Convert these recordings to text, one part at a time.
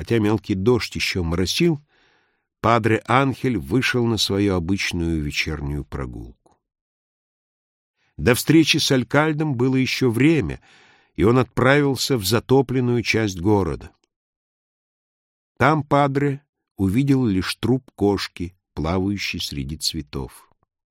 Хотя мелкий дождь еще моросил, падре Анхель вышел на свою обычную вечернюю прогулку. До встречи с алькальдом было еще время, и он отправился в затопленную часть города. Там падре увидел лишь труп кошки, плавающей среди цветов.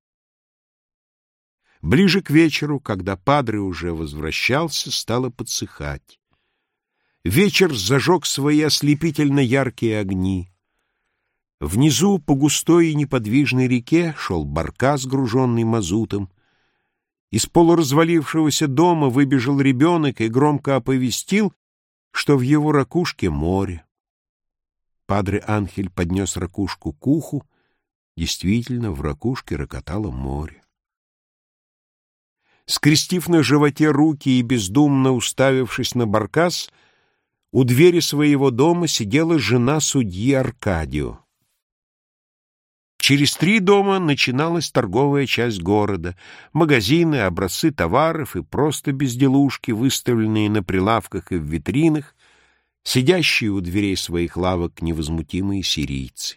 Ближе к вечеру, когда падре уже возвращался, стало подсыхать. Вечер зажег свои ослепительно яркие огни. Внизу по густой и неподвижной реке шел баркас, груженный мазутом. Из полуразвалившегося дома выбежал ребенок и громко оповестил, что в его ракушке море. Падре Анхель поднес ракушку к уху. Действительно, в ракушке рокотало море. Скрестив на животе руки и бездумно уставившись на баркас, у двери своего дома сидела жена судьи Аркадио. Через 3 дома начиналась торговая часть города, магазины, образцы товаров и просто безделушки, выставленные на прилавках и в витринах, сидящие у дверей своих лавок невозмутимые сирийцы.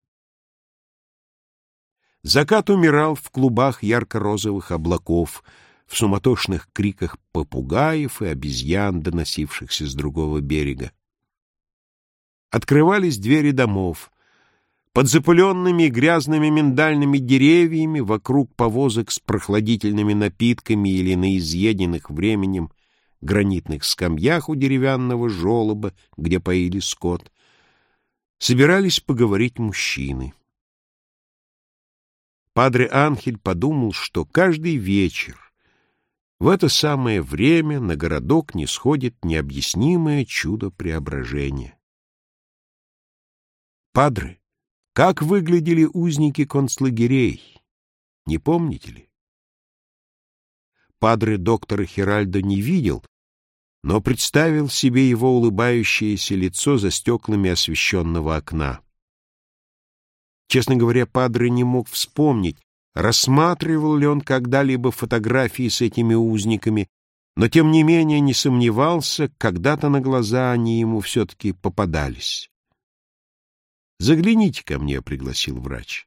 Закат умирал в клубах ярко-розовых облаков, в суматошных криках попугаев и обезьян, доносившихся с другого берега. Открывались двери домов. Под запыленными и грязными миндальными деревьями, вокруг повозок с прохладительными напитками или на изъеденных временем гранитных скамьях у деревянного желоба, где поили скот, собирались поговорить мужчины. Падре Анхель подумал, что каждый вечер в это самое время на городок нисходит необъяснимое чудо преображения. «Падре, как выглядели узники концлагерей? Не помните ли?» Падре доктора Хиральдо не видел, но представил себе его улыбающееся лицо за стеклами освещенного окна. Честно говоря, падре не мог вспомнить, рассматривал ли он когда-либо фотографии с этими узниками, но тем не менее не сомневался, когда-то на глаза они ему все-таки попадались. «Загляните ко мне», — пригласил врач.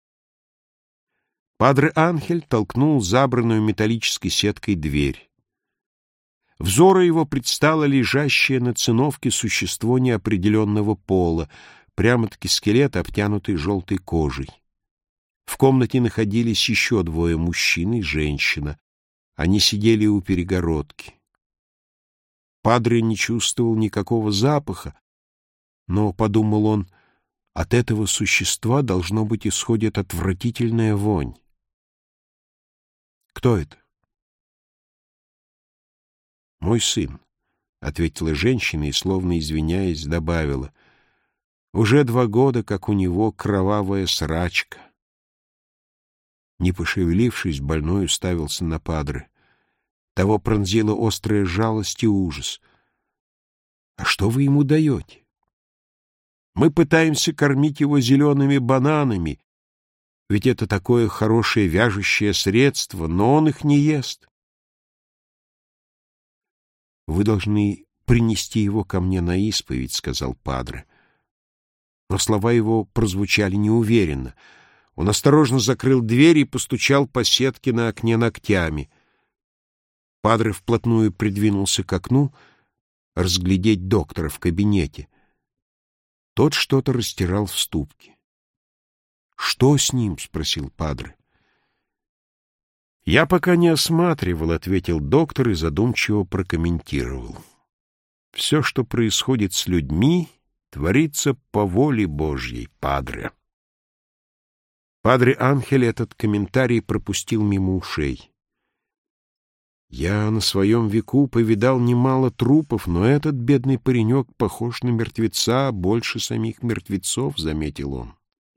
Падре Анхель толкнул забранную металлической сеткой дверь. Взору его предстало лежащее на циновке существо неопределенного пола, прямо-таки скелет, обтянутый желтой кожей. В комнате находились еще 2 мужчин и женщина. Они сидели у перегородки. Падре не чувствовал никакого запаха, но, подумал он, от этого существа, должно быть, исходит отвратительная вонь. «Кто это?» «Мой сын», — ответила женщина и, словно извиняясь, добавила, «уже 2 года, как у него кровавая срачка». Не пошевелившись, больной уставился на падре. Того пронзила острая жалость и ужас. «А что вы ему даете?» «Мы пытаемся кормить его зелеными бананами, ведь это такое хорошее вяжущее средство, но он их не ест». «Вы должны принести его ко мне на исповедь», — сказал падре. Но слова его прозвучали неуверенно. Он осторожно закрыл дверь и постучал по сетке на окне ногтями. Падре вплотную придвинулся к окну, разглядеть доктора в кабинете. Тот что-то растирал в ступке. «Что с ним?» — спросил падре. «Я пока не осматривал», — ответил доктор и задумчиво прокомментировал. «Все, что происходит с людьми, творится по воле Божьей, падре». Падре Анхель этот комментарий пропустил мимо ушей. «Я на своем веку повидал немало трупов, но этот бедный паренек похож на мертвеца больше самих мертвецов», — заметил он.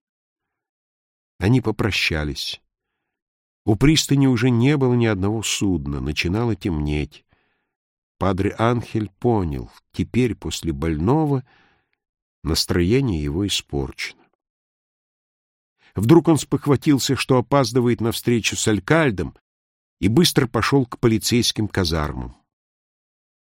Они попрощались. У пристани уже не было ни одного судна, начинало темнеть. Падре Анхель понял, теперь после больного настроение его испорчено. Вдруг он спохватился, что опаздывает на встречу с алькальдом, и быстро пошел к полицейским казармам.